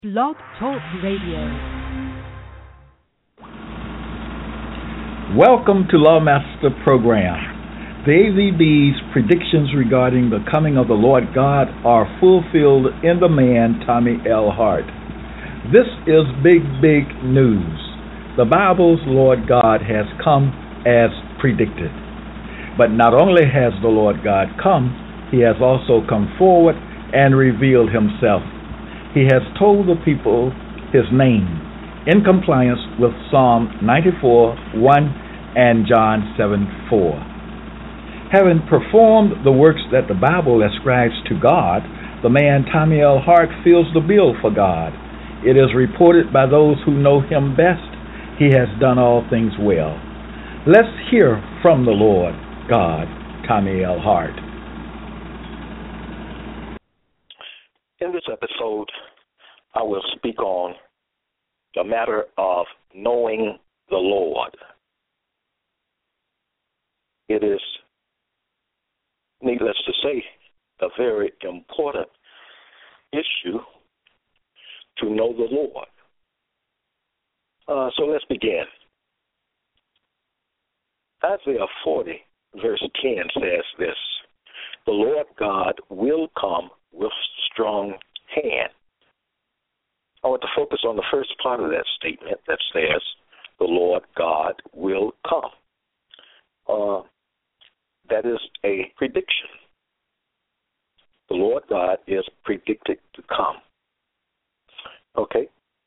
Blog Talk Radio. Welcome to Lawmaster Program. The AVB's predictions regarding the coming of the Lord God are fulfilled in the man Tommy L. Hart. This is big news. The Bible's Lord God has come as predicted. But not only has the Lord God come, he has also come forward and revealed himself. He has told the people his name in compliance with Psalm 94:1 and John 7:4. Having performed the works that the Bible ascribes to God, the man Tommy L. Hart fills the bill for God. It is reported by those who know him best, he has done all things well. Let's hear from the Lord God, Tommy L. Hart. In this episode, I will speak on the matter of knowing the Lord. It is, needless to say, a very important issue to know the Lord. So let's begin. Isaiah 40, verse 10 says this: "The Lord God will come with strong hand." I want to focus on the first part of that statement that says, "The Lord God will come." That is a prediction. The Lord God is predicted to come. Okay?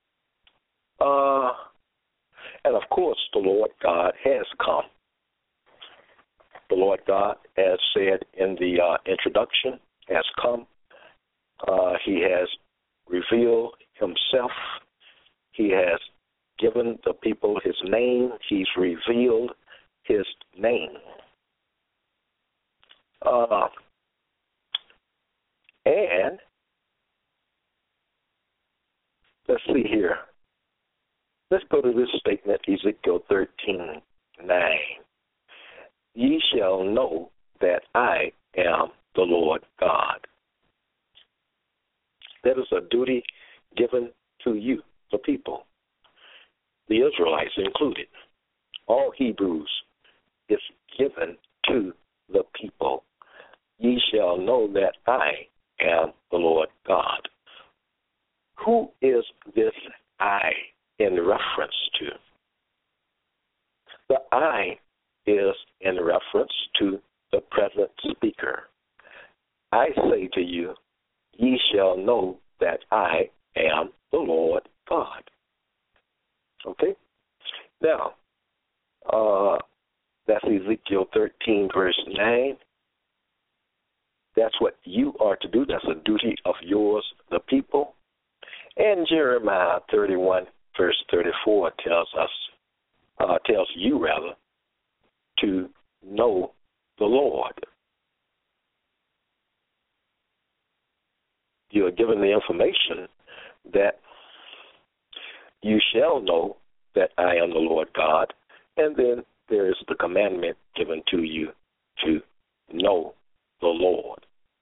And of course, the Lord God has come. The Lord God, as said in the introduction, has come. He has revealed himself. He has given the people his name. He's revealed his name. And let's see here. Let's go to this statement, Ezekiel 13:9. "Ye shall know that I am the Lord God." That is a duty given to you, the people, the Israelites included. All Hebrews is given to the people. Ye shall know that I am the Lord God. Who is this I in reference to? The I is in reference to the present speaker. I say to you, ye shall know that I am the Lord God. Okay? Now, that's Ezekiel 13, verse 9. That's what you are to do. That's a duty of yours, the people. And Jeremiah 31, verse 34 tells you to know the Lord. You are given the information that you shall know that I am the Lord God, and then there is the commandment given to you to know the Lord.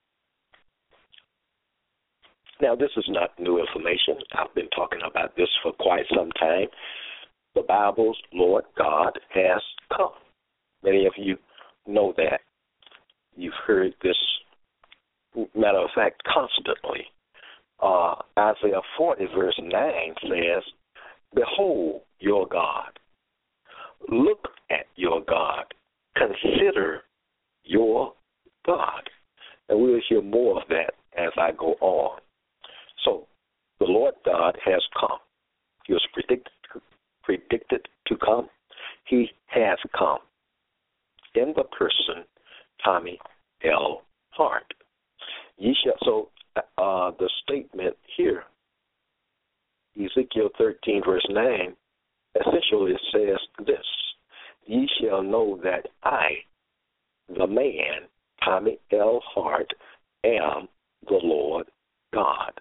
Now, this is not new information. I've been talking about this for quite some time. The Bible's Lord God has come. Many of you know that. You've heard this, matter of fact, constantly. Isaiah 40, verse 9 says, "Behold your God. Look at your God. Consider your God." And we'll hear more of that as I go on. So, the Lord God has come. He was predicted to come. He has come in the person Tommy L. Hart. So the statement here, Ezekiel 13, verse 9, essentially says this: "Ye shall know that I, the man, Tommy L. Hart, am the Lord God."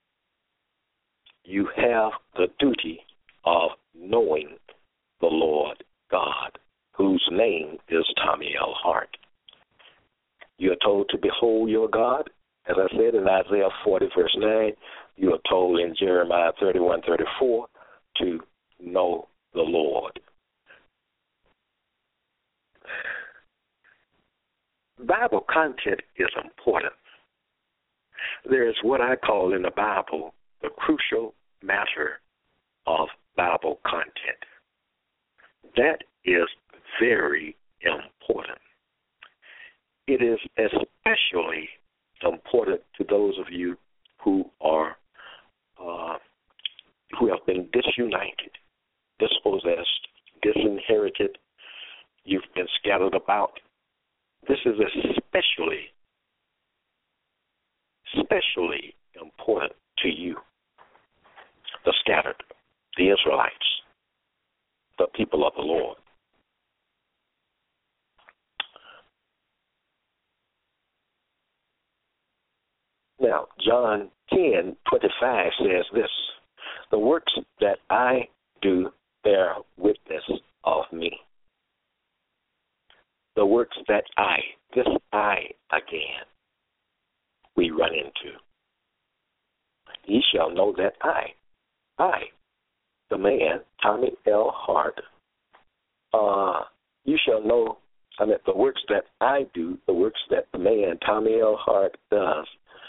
You have the duty of knowing the Lord God, whose name is Tommy L. Hart. You are told to behold your God. As I said in Isaiah 40, verse 9, you are told in Jeremiah 31:34 to know the Lord. Bible content is important. There is what I call in the Bible the crucial matter of Bible content. That is very important. It is especially important to those of you who are who have been disunited, dispossessed, disinherited. You've been scattered about. This is especially important to you, the scattered, the Israelites, the people of the Lord. Now, John 10:25 says this, the works that I do bear witness of me. The works that this I again, we run into. Ye shall know that I, the man, Tommy L. Hart, you shall know, the works that I do, the works that the man, Tommy L. Hart, does,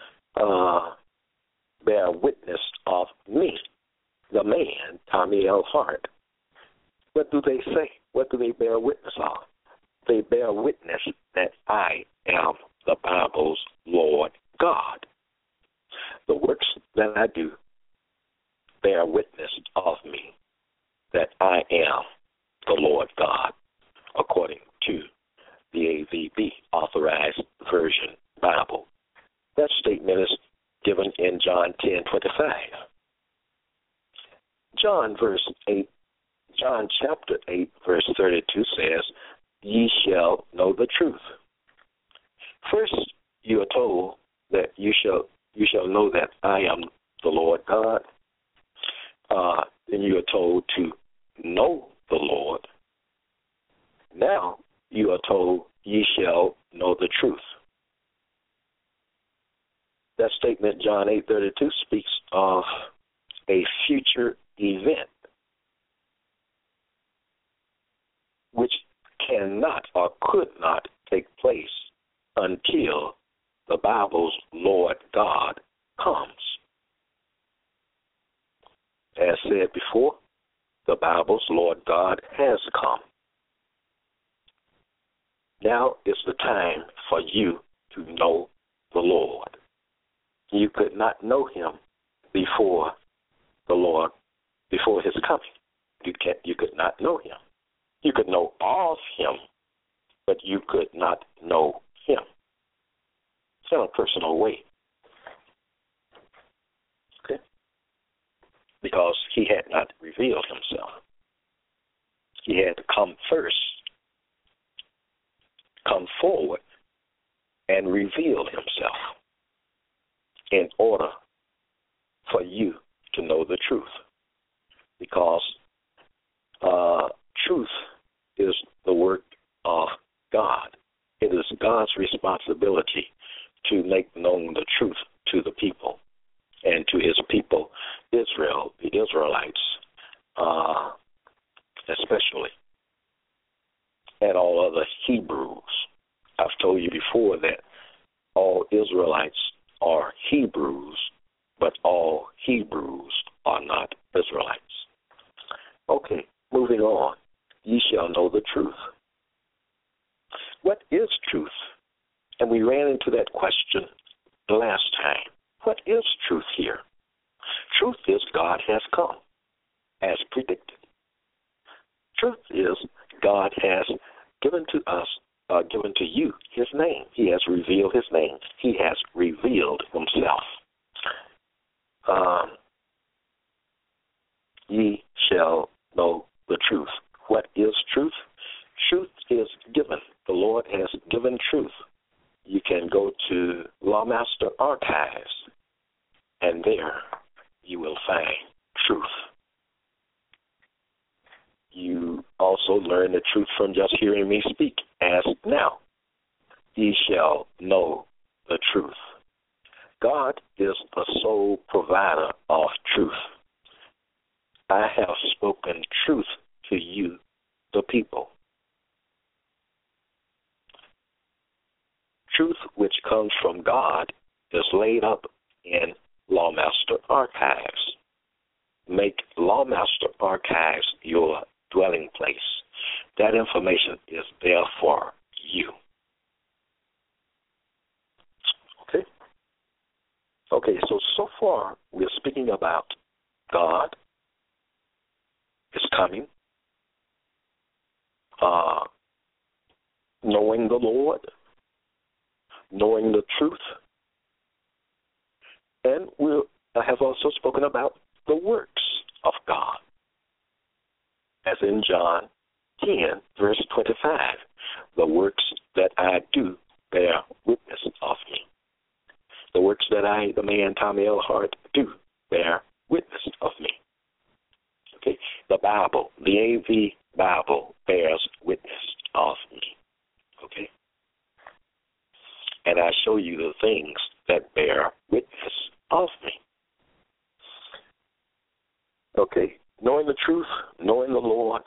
bear witness of me, the man, Tommy L. Hart. What do they say? What do they bear witness of? They bear witness that I am the Bible's Lord God. The works that I do bear witness of me that I am the Lord God, according to the AVB Authorized Version Bible. That statement is given in John 10:25. John chapter 8, verse 32 says, ye shall know the truth. First, you are told that you shall know that I am the Lord God. Then you are told to know the Lord. Now you are told ye shall know the truth. That statement, John 8:32, speaks of a future event which cannot or could not take place until the Bible's Lord God comes. As said before, the Bible's Lord God has come. Now is the time for you to know the Lord. You could not know him before the Lord, before his coming. You could not know him. You could know of him, but you could not know him in a personal way. Okay? Because he had not revealed himself. He had to come first, come forward, and reveal himself in order for you to know the truth. Because truth is the work of God. It is God's responsibility to make known the truth to the people and to his people, Israel, the Israelites, especially, and all other Hebrews. I've told you before that all Israelites are Hebrews, but all Hebrews are not Israelites. Okay, moving on. Ye shall know the truth. What is truth? And we ran into that question the last time. What is truth here? Truth is God has come, as predicted. Truth is God has given to us, given to you his name. He has revealed his name. He has revealed himself. Ye shall know the truth. What is truth? Truth is given. The Lord has given truth. You can go to Lawmaster Archives, and there you will find truth. You also learn the truth from just hearing me speak, as now. Ye shall know the truth. God is the sole provider of truth. I have spoken truth to you, the people. Truth which comes from God is laid up in Lawmaster Archives. Make Lawmaster Archives your dwelling place. That information is there for you. Okay, so far we're speaking about God is coming, knowing the Lord, knowing the truth, and I have also spoken about the works of God, as in John 10, verse 25, the works that I do bear witness of me. The works that I, the man Tommy L. Hart, do bear witness of me. Okay, the Bible, the AV Bible bears witness of me. Okay, and I show you the things that bear witness of me. Okay, knowing the truth, knowing the Lord.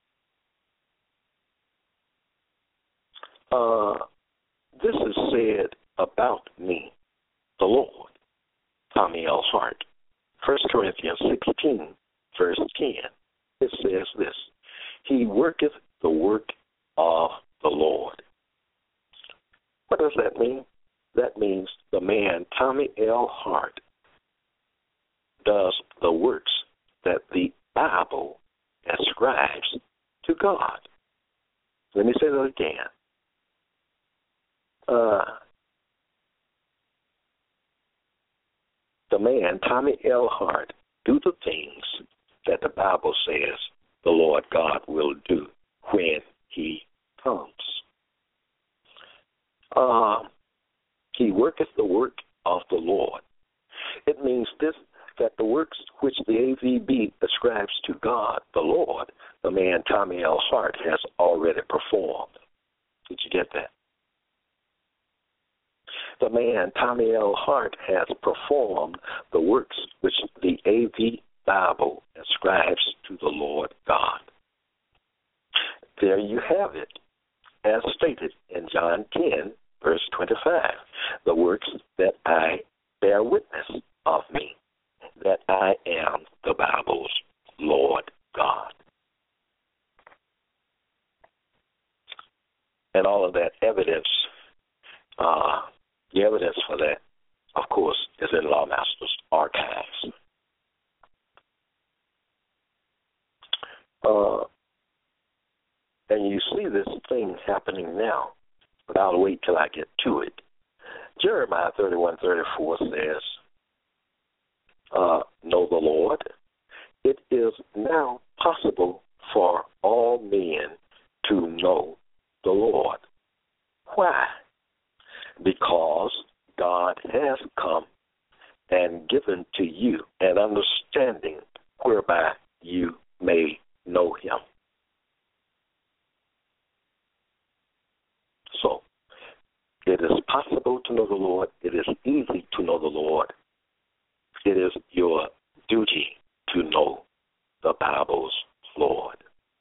This is said about me, the Lord, Tommy L. Hart. 1 Corinthians 16, verse 10, it says this: He worketh the work of the Lord. What does that mean? That means the man, Tommy L. Hart, does the works that the Bible ascribes to God. Let me say that again. The man, Tommy L. Hart, do the things that the Bible says the Lord God will do when he comes. He worketh the work of the Lord. It means this, that the works which the AVB ascribes to God, the Lord, the man Tommy L. Hart has already performed. Did you get that? The man, Tommy L. Hart, has performed the works which the AV Bible ascribes to the Lord God. There you have it, as stated in John 10, verse 25, the works that I bear witness of me, that I am the Bible's Lord God. And all of that evidence, the evidence for that, of course, is in Lawmaster's archives. And you see this thing happening now, but I'll wait till I get to it. Jeremiah 31:34 says, know the Lord. It is now possible for all men to know the Lord. Why? Because God has come and given to you an understanding whereby you may know him. So, it is possible to know the Lord. It is easy to know the Lord. It is your duty to know the Bible's Lord.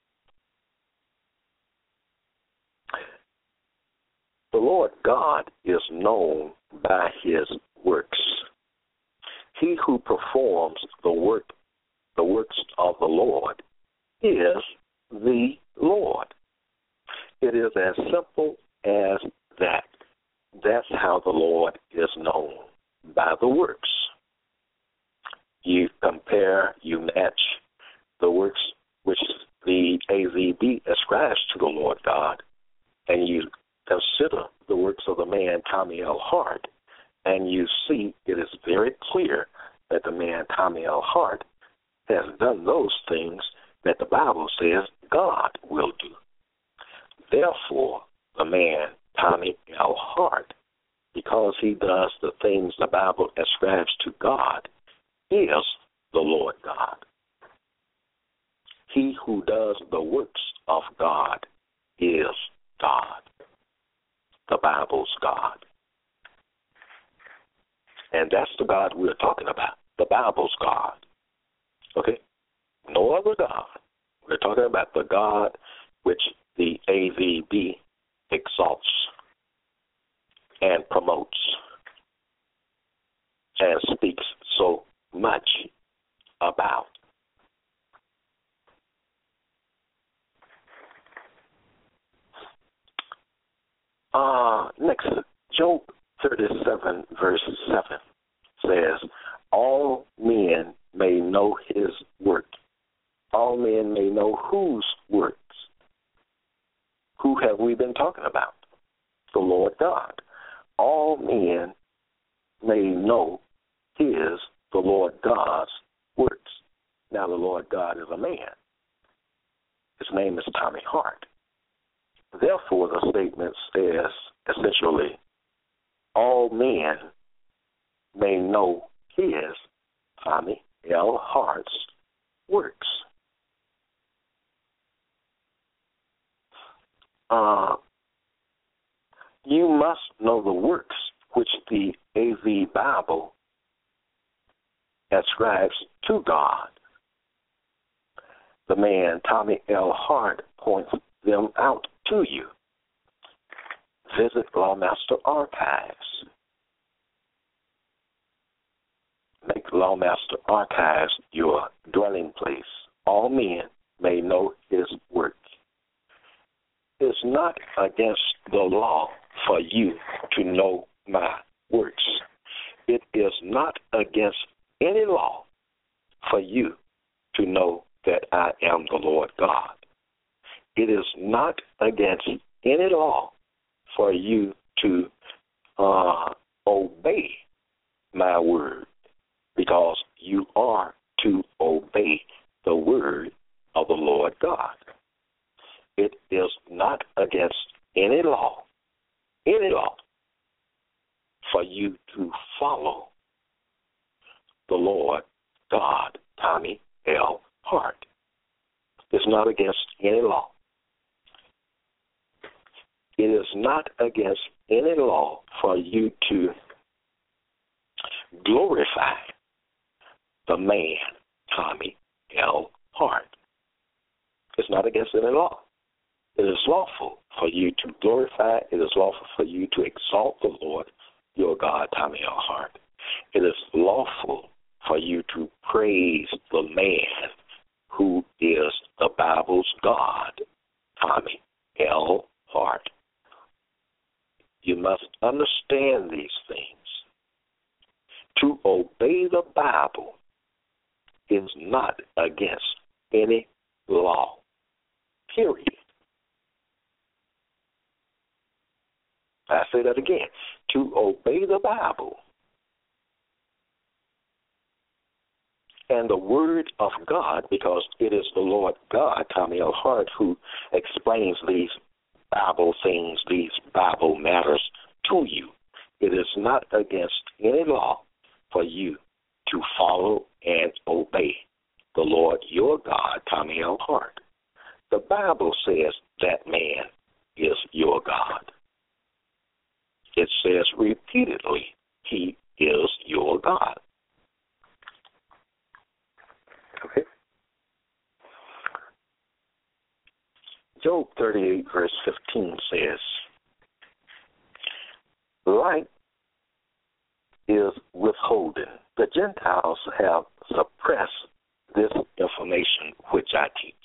The Lord God is known by his works. He who performs the works of the Lord is the Lord. It is as simple as that. That's how the Lord is known, by the works. You compare, you match the works which the AVB ascribes to the Lord God, and you consider the works of the man Tommy L. Hart, and you see it is very clear that the man Tommy L. Hart has done those things that the Bible says God will do. Therefore, the man Tommy L. Hart, because he does the things the Bible ascribes to God, is the Lord God. He who does the works of God is God, the Bible's God. And that's the God we're talking about, the Bible's God. Okay? No other God. We're talking about the God which the AVB exalts and promotes and speaks so much about. Next, Job 37, verse 7 says, all men may know his work. All men may know whose works. Who have we been talking about? The Lord God. All men may know the Lord God's works. Now, the Lord God is a man. His name is Tommy Hart. Therefore, the statement says, essentially, all men may know Tommy L. Hart's works. You must know the works which the AV Bible ascribes to God. The man, Tommy L. Hart, points them out to you. Visit Lawmaster Archives. Make Lawmaster Archives your dwelling place. All men may know his work. It's not against the law for you to know my works. It is not against any law for you to know that I am the Lord God. It is not against any law for you to obey my word, because you are to obey the word of the Lord God. It is not against any law, for you to follow the Lord God, Tommy L. Hart. It's not against any law. It is not against any law for you to glorify the man, Tommy L. Hart. It's not against any law. It is lawful for you to glorify. It is lawful for you to exalt the Lord, your God, Tommy L. Hart. It is lawful for you to praise the man who is the Bible's God, Tommy L. Hart. You must understand these things. To obey the Bible is not against any law, period. I say that again. To obey the Bible and the Word of God, because it is the Lord God, Tommy L. Hart, who explains these Bible things, these Bible matters to you. It is not against any law for you to follow and obey the Lord your God, Tommy L. Hart. The Bible says that man is your God. It says repeatedly, he is your God. Okay. Job 38, verse 15 says, light is withholden. The Gentiles have suppressed this information which I teach.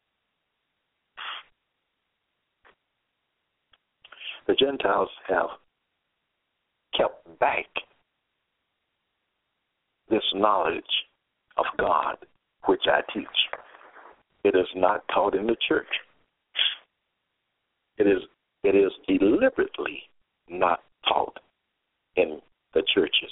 The Gentiles have kept back this knowledge of God which I teach. It is not taught in the church. It is deliberately not taught in the churches.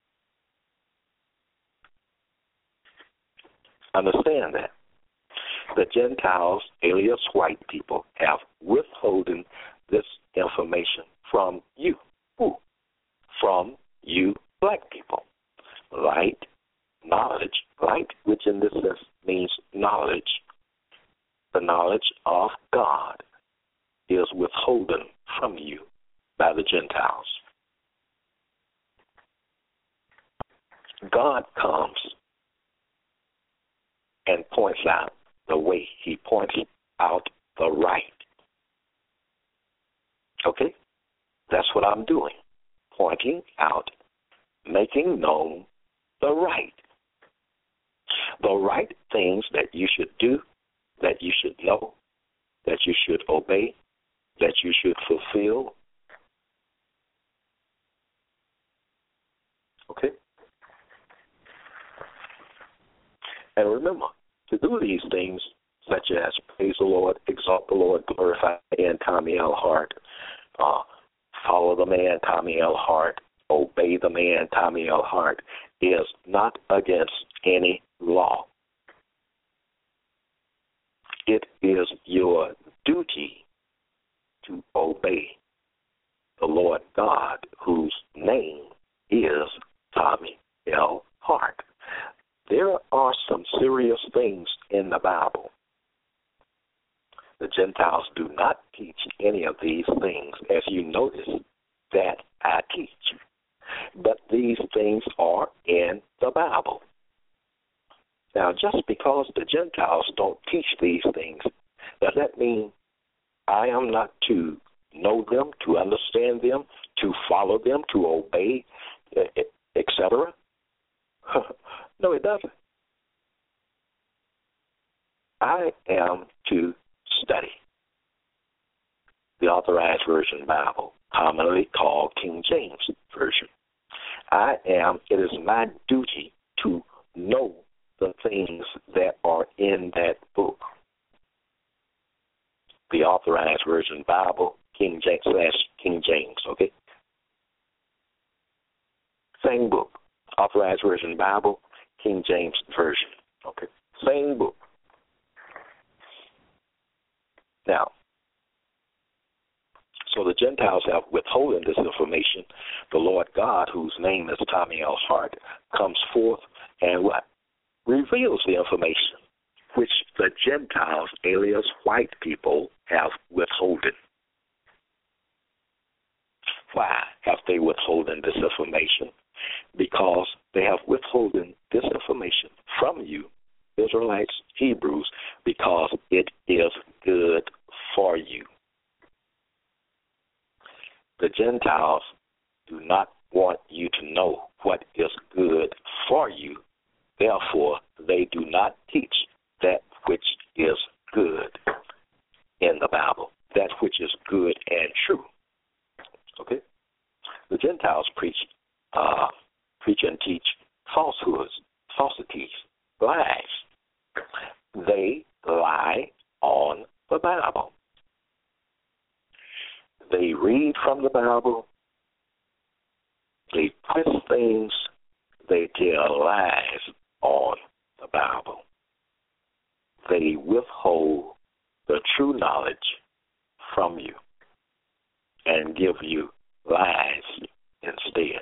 Understand that. The Gentiles, alias white people, have withholden this information from you. Who? From you black people. Light, knowledge, light, which in this sense means knowledge. The knowledge of God is withholden from you by the Gentiles. God comes and points out the way. He points out the right. Okay? That's what I'm doing. Pointing out, making known the right. The right things that you should do, that you should know, that you should obey, that you should fulfill. Okay? And remember, to do these things, such as praise the Lord, exalt the Lord, glorify the man Tommy L. Hart, follow the man Tommy L. Hart, obey the man Tommy L. Hart, is not against any law. It is your duty to obey the Lord God, whose name is Tommy L. Hart. There are some serious things in the Bible. The Gentiles do not teach any of these things, as you notice that I teach. But these things are in the Bible. Now, just because the Gentiles don't teach these things, does that mean I am not to know them, to understand them, to follow them, to obey, etc.? No, it doesn't. I am to study the Authorized Version Bible, commonly called King James Version. It is my duty to know the things that are in that book. The Authorized Version Bible, King James, okay? Same book. Authorized Version Bible, King James Version, okay? Same book. Now, so the Gentiles have withholding this information. The Lord God, whose name is Tommy L. Hart, comes forth and what? Reveals the information which the Gentiles, alias white people, have withholden. Why have they withholden this information? Because they have withholden this information from you, Israelites, Hebrews, because it is good for you. The Gentiles do not want you to know what is good for you. Therefore, they do not teach that which is good in the Bible, that which is good and true. Okay? The Gentiles preach and teach falsehoods, falsities, lies. They lie on the Bible. They read from the Bible. They twist things. They tell lies on the Bible. They withhold the true knowledge from you and give you lies instead.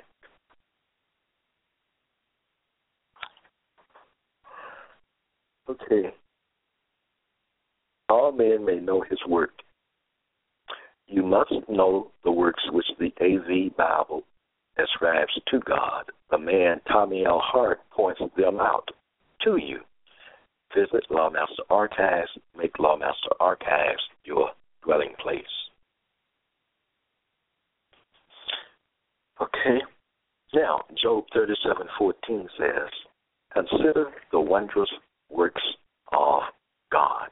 Okay. All men may know his work. You must know the works which the AV Bible ascribes to God. The man Tommy L. Hart points them out to you. Visit Lawmaster Archives. Make Lawmaster Archives your dwelling place. Okay. Now, Job 37:14 says, "Consider the wondrous works of God."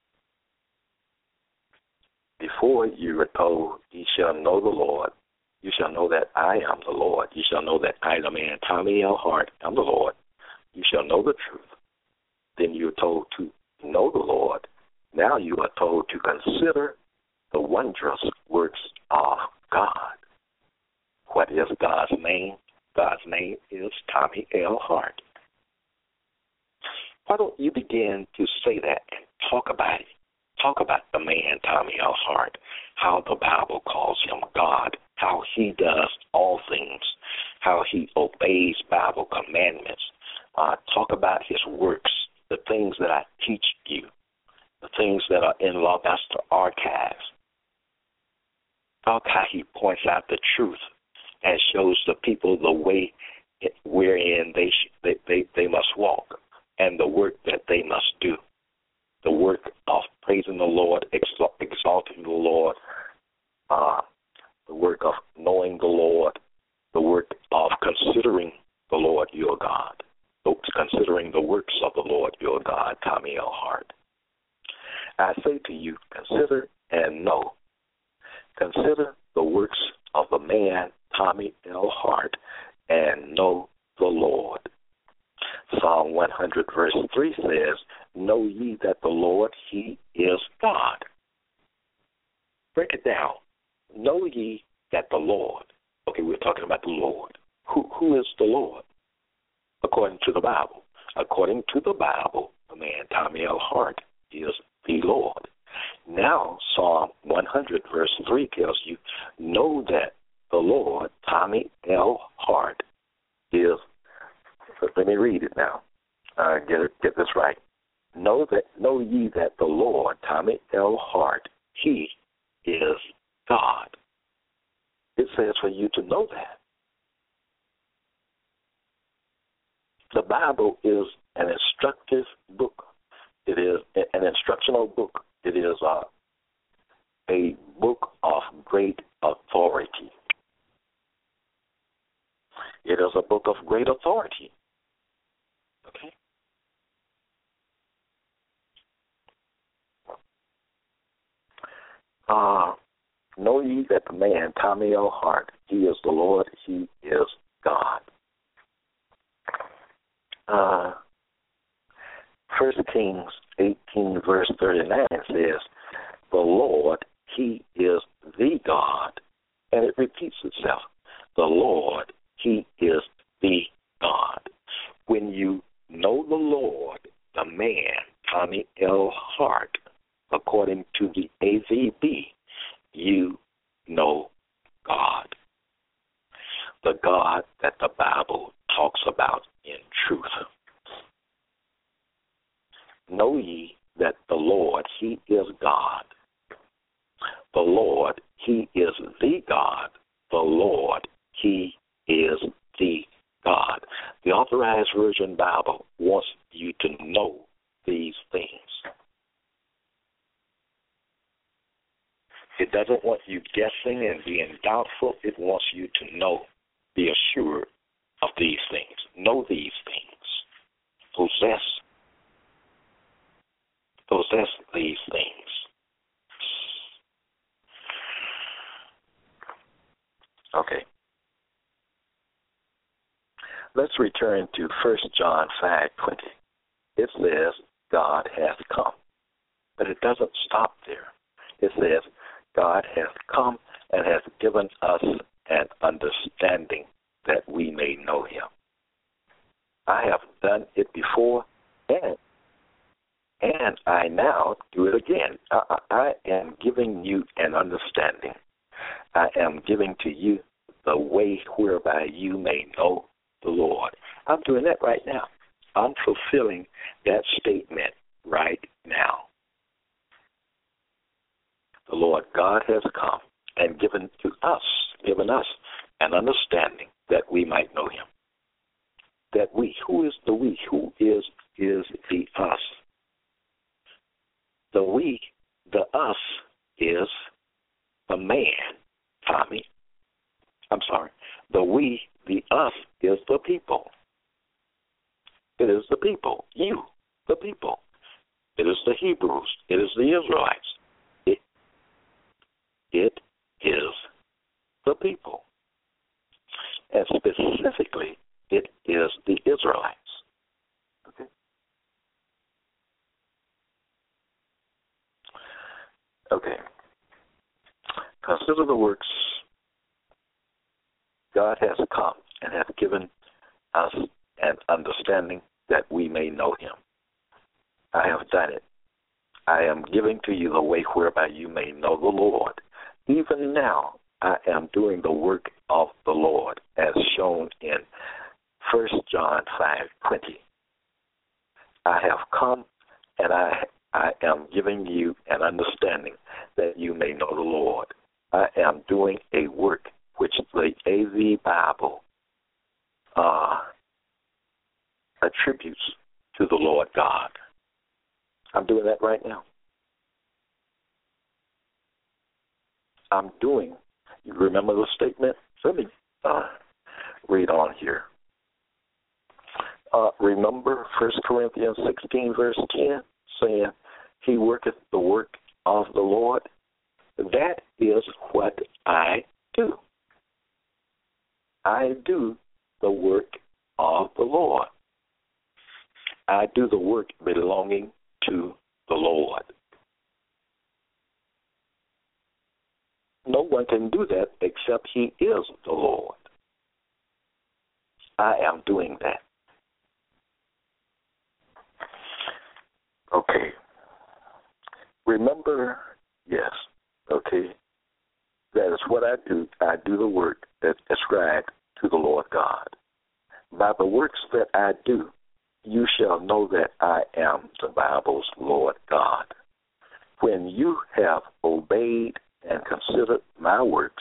Before you were told, "Ye shall know the Lord," you shall know that I am the Lord. You shall know that I, the man Tommy L. Hart, am the Lord. You shall know the truth. Then you are told to know the Lord. Now you are told to consider the wondrous works of God. What is God's name? God's name is Tommy L. Hart. Why don't you begin to say that and talk about it? Talk about the man Tommy L. Hart, how the Bible calls him God, how he does all things, how he obeys Bible commandments. Talk about his works, the things that I teach you, the things that are in Lawmaster Archives. Talk how he points out the truth and shows the people the way wherein they must walk, and the work that they must do, the work of praising the Lord, exalting the Lord, the work of knowing the Lord, the work of considering the Lord your God, considering the works of the Lord your God, Tommy L. Hart. I say to you, consider and know. Consider the works of the man, Tommy L. Hart, and know the Lord. Psalm 100, verse 3 says, know ye that the Lord, he is God. Break it down. Know ye that the Lord. Okay, we're talking about the Lord. Who is the Lord? According to the Bible. According to the Bible, the man Tommy L. Hart is the Lord. Now, Psalm 100, verse 3 tells you, know that the Lord, Tommy L. Hart, is, let me read it now, get this right. Know ye that the Lord, Tommy L. Hart, he is God. It says for you to know that. The Bible is an instructive book. It is an instructional book. It is a book of great authority. It is a book of great authority. Okay? Know ye that the man, Tommy L. Hart, he is the Lord, he is God. 1 Kings 18, verse 39 says, the Lord, he is the God. And it repeats itself. The Lord, he is the God. When you know the Lord, the man, Tommy L. Hart, according to the AVB, you know God. The God that the Bible talks about in truth. Know ye that the Lord, he is God. The Lord, he is the God. The Lord, he is the God. The Authorized Version Bible wants you to know these things. It doesn't want you guessing and being doubtful. It wants you to know, be assured of these things. Know these things. Possess these things. Okay. Let's return to 1 John 5:20. It says, God hath come. But it doesn't stop there. It says, God hath come and hath given us an understanding that we may know him. I have done it before, and I now do it again. I am giving you an understanding. I am giving to you the way whereby you may know the Lord. I'm doing that right now. I'm fulfilling that statement right now. The Lord God has come and given us an understanding that we might know him. That we, who is the we? Who is the us? The we, the us, is the man, Tommy. I'm sorry. The we, the us, is the people. It is the people. You, the people. It is the Hebrews. It is the Israelites. It is the people. And specifically, it is the Israelites. Okay. Okay. Consider the works. God has come and hath given us an understanding that we may know him. I have done it. I am giving to you the way whereby you may know the Lord. Even now, I am doing the work of the Lord, as shown in 1 John 5:20. I have come, and I am giving you an understanding that you may know the Lord. I am doing a work which the AV Bible attributes to the Lord God. I'm doing that right now. I'm doing. You remember the statement? Let me read on here. Remember 1 Corinthians 16, verse 10, saying, He worketh the work of the Lord. That is what I do. I do the work of the Lord. I do the work belonging to the Lord. No one can do that except He is the Lord. I am doing that. Okay. Remember, yes, okay, that is what I do. I do the work that's ascribed to the Lord God. By the works that I do, you shall know that I am the Bible's Lord God. When you have obeyed and considered my works,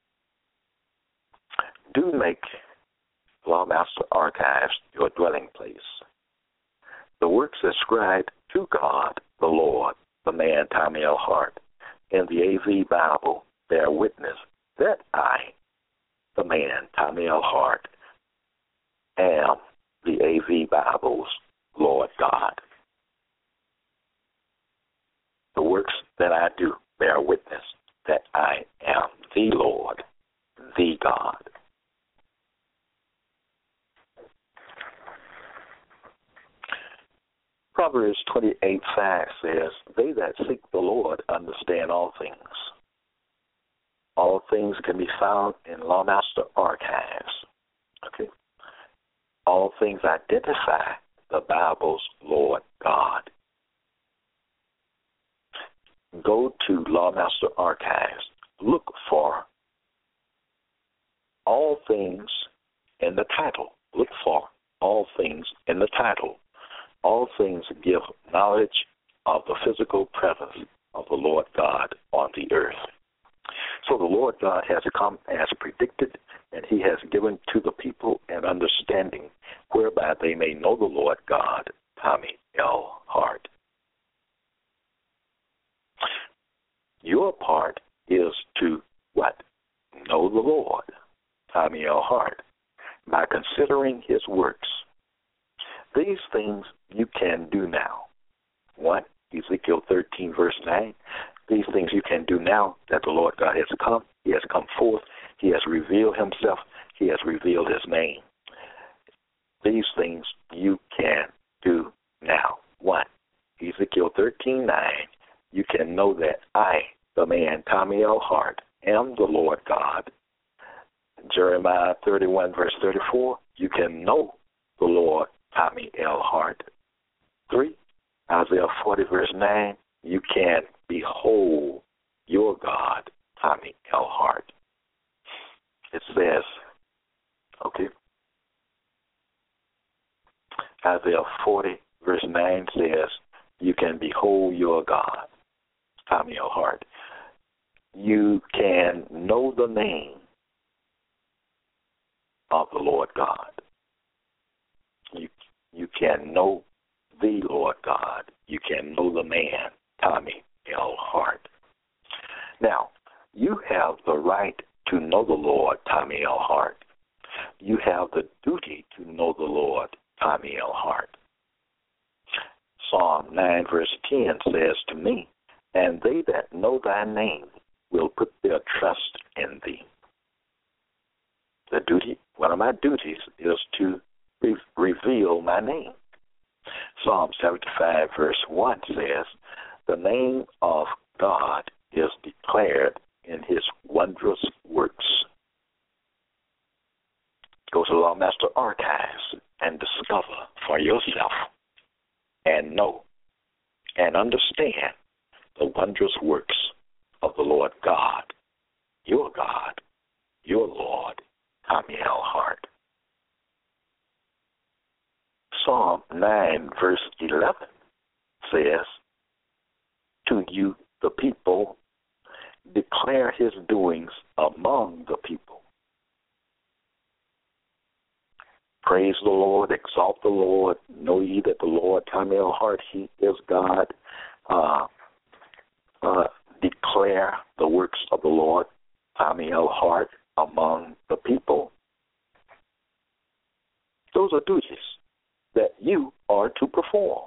do make Lawmaster Archives your dwelling place. The works ascribed to God, the Lord, the man Tommy L. Hart, in the AV Bible bear witness that I, the man Tommy L. Hart, am the AV Bible's Lord God. The works that I do bear witness that I am the Lord, the God. Proverbs 28:5 says, They that seek the Lord understand all things. All things can be found in Lawmaster Archives. Okay. All things identify the Bible's Lord God. Go to Lawmaster Archives. Look for all things in the title. Look for all things in the title. All things give knowledge of the physical presence of the Lord God on the earth. So the Lord God has come as predicted, and He has given to the people an understanding whereby they may know the Lord God, Tommy L. Hart. Your part is to what? Know the Lord, Tommy L. Hart, by considering His works. These things you can do now. 1, Ezekiel 13, verse 9. These things you can do now that the Lord God has come. He has come forth. He has revealed Himself. He has revealed His name. These things you can do now. 1, Ezekiel 13, 9. You can know that I, the man Tommy L. Hart, am the Lord God. Jeremiah 31, verse 34. You can know the Lord Tommy L. Hart. 3, Isaiah 40, verse 9, you can behold your God, Tommy L. Hart. It says, okay, Isaiah 40, verse 9 says, you can behold your God, Tommy L. Hart. You can know the name of the Lord God. You can know the Lord God. You can know the man, Tommy L. Hart. Now, you have the right to know the Lord, Tommy L. Hart. You have the duty to know the Lord, Tommy L. Hart. Psalm 9, verse 10 says to me, And they that know thy name will put their trust in thee. The duty, one of my duties is to reveal my name. Psalm 75, verse 1 says, The name of God is declared in His wondrous works. Go to Lawmaster Archives and discover for yourself and know and understand the wondrous works of the Lord God, your Lord, Tommy L. Hart. Psalm 9, verse 11 says, To you, the people, declare His doings among the people. Praise the Lord, exalt the Lord, know ye that the Lord, Tommy L. Hart, he is God. Declare the works of the Lord, Tommy L. Hart, among the people. Those are duties that you are to perform.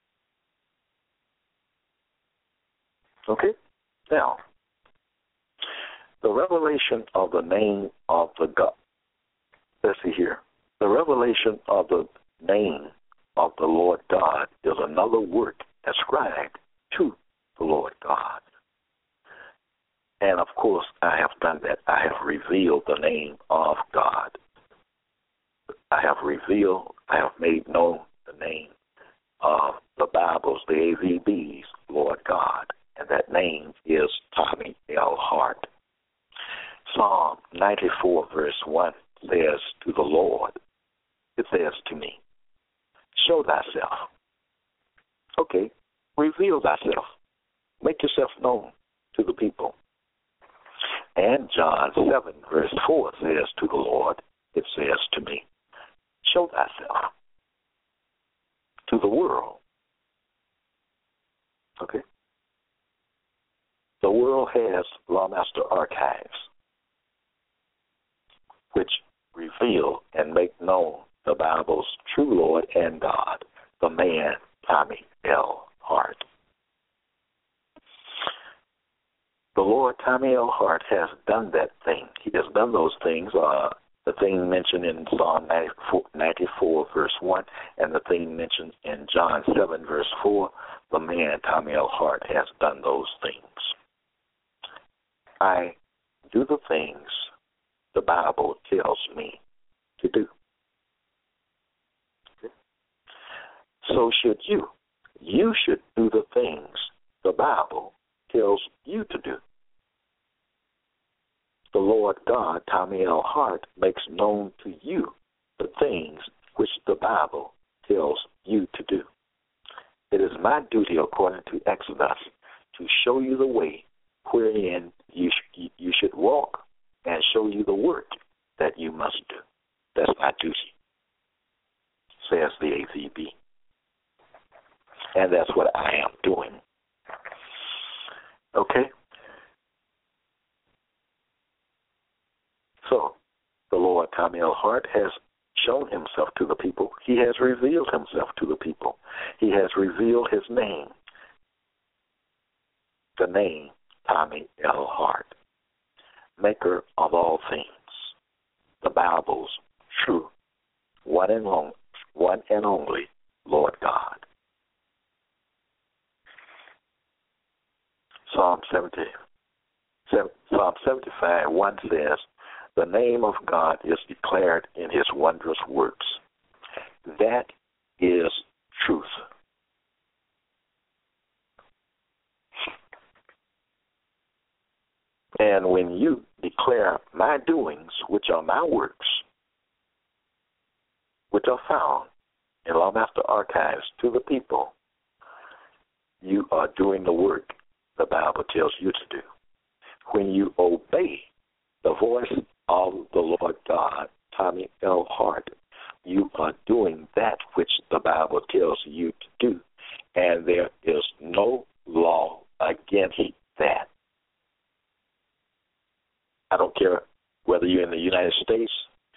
Okay? Now, the revelation of the name of the God. Let's see here. The revelation of the name of the Lord God is another work ascribed to the Lord God. And, of course, I have done that. I have revealed the name of God. I have made known the name of the Bibles, the AVBs, Lord God. And that name is Tommy L. Hart. Psalm 94, verse 1 says to the Lord, it says to me, show thyself. Okay, reveal thyself. Make yourself known to the people. And John 7, verse 4 says to the Lord, it says to me, show thyself to the world. Okay? The world has Lawmaster Archives, which reveal and make known the Bible's true Lord and God, the man Tommy L. Hart. The Lord Tommy L. Hart has done that thing. He has done those things, the thing mentioned in Psalm 94, verse 1, and the thing mentioned in John 7, verse 4. The man Tommy L. Hart has done those things. I do the things the Bible tells me to do. So should you. You should do the things the Bible tells you to do. The Lord God, Tommy L. Hart, makes known to you the things which the Bible tells you to do. It is my duty, according to Exodus, to show you the way wherein you should walk and show you the work that you must do. That's my duty, says the AVB. And that's what I am doing. Okay? So, the Lord Tommy L. Hart has shown himself to the people. He has revealed himself to the people. He has revealed his name, the name Tommy L. Hart, maker of all things, the Bible's true, one and only Lord God. Psalm 75, 1 says, the name of God is declared in his wondrous works. That is truth. And when you declare my doings, which are my works, which are found in Lawmaster Archives to the people, you are doing the work the Bible tells you to do. When you obey the voice of the Lord God, Tommy L. Hart, you are doing that which the Bible tells you to do. And there is no law against that. I don't care whether you're in the United States,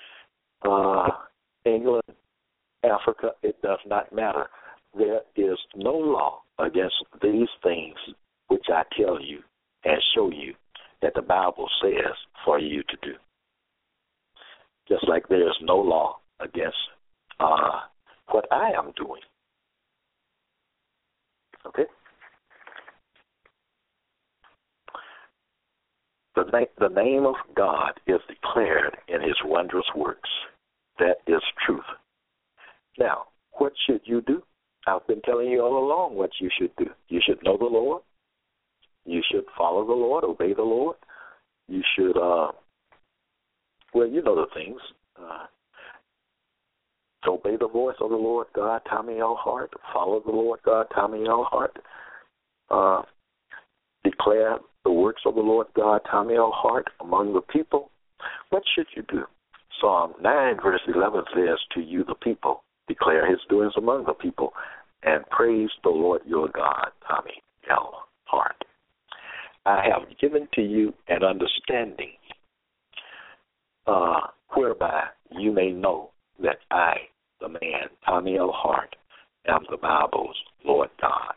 England, Africa, it does not matter. There is no law against these things which I tell you and show you that the Bible says for you to do. Just like there is no law against what I am doing. Okay? The name of God is declared in his wondrous works. That is truth. Now, what should you do? I've been telling you all along what you should do. You should know the Lord. You should follow the Lord, obey the Lord. You should, you know the things. Obey the voice of the Lord God, Tommy L. Hart. Follow the Lord God, Tommy L. Hart. Declare the works of the Lord God, Tommy L. Hart, among the people. What should you do? Psalm 9, verse 11 says, to you, the people, declare his doings among the people, and praise the Lord your God. Tommy L. Hart. I have given to you an understanding whereby you may know that I, the man, Tommy L. Hart, am the Bible's Lord God.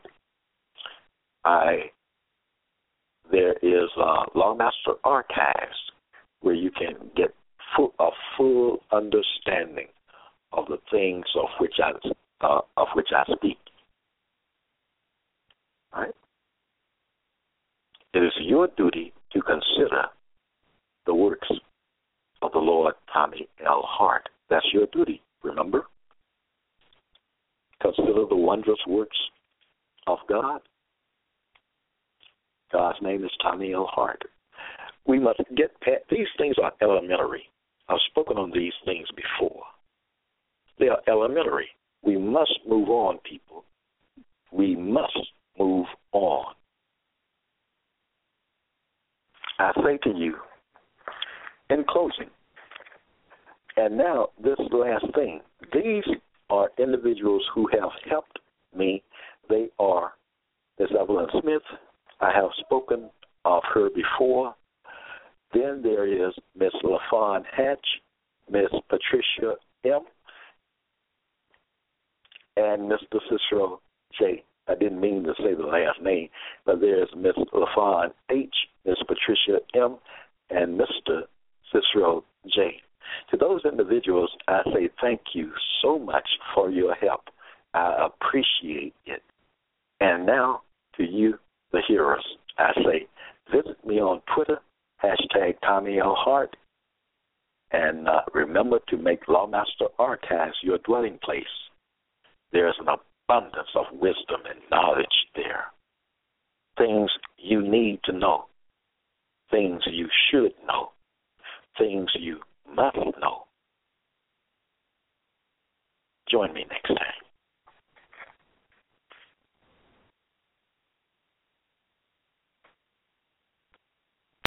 There is Lawmaster Archives where you can get a full understanding of the things of which I speak. Right? It is your duty to consider the works of the Lord Tommy L. Hart. That's your duty, remember? Consider the wondrous works of God. God's name is Tommy L. Hart. We must get past, these things are elementary. I've spoken on these things before. They are elementary. We must move on, people. We must move on. I say to you, in closing, and now this last thing, these are individuals who have helped me. They are Ms. Evelyn Smith. I have spoken of her before. Then there is Ms. LaFawn Hatch, Ms. Patricia M., and Mr. Cicero J. I didn't mean to say the last name, but there's Ms. LaFawn H., Ms. Patricia M., and Mr. Cicero J. To those individuals, I say thank you so much for your help. I appreciate it. And now to you, the hearers, I say visit me on Twitter, #TommyLHart, and remember to make Lawmaster Archives your dwelling place. There's an abundance of wisdom and knowledge there. Things you need to know. Things you should know. Things you must know. Join me next time.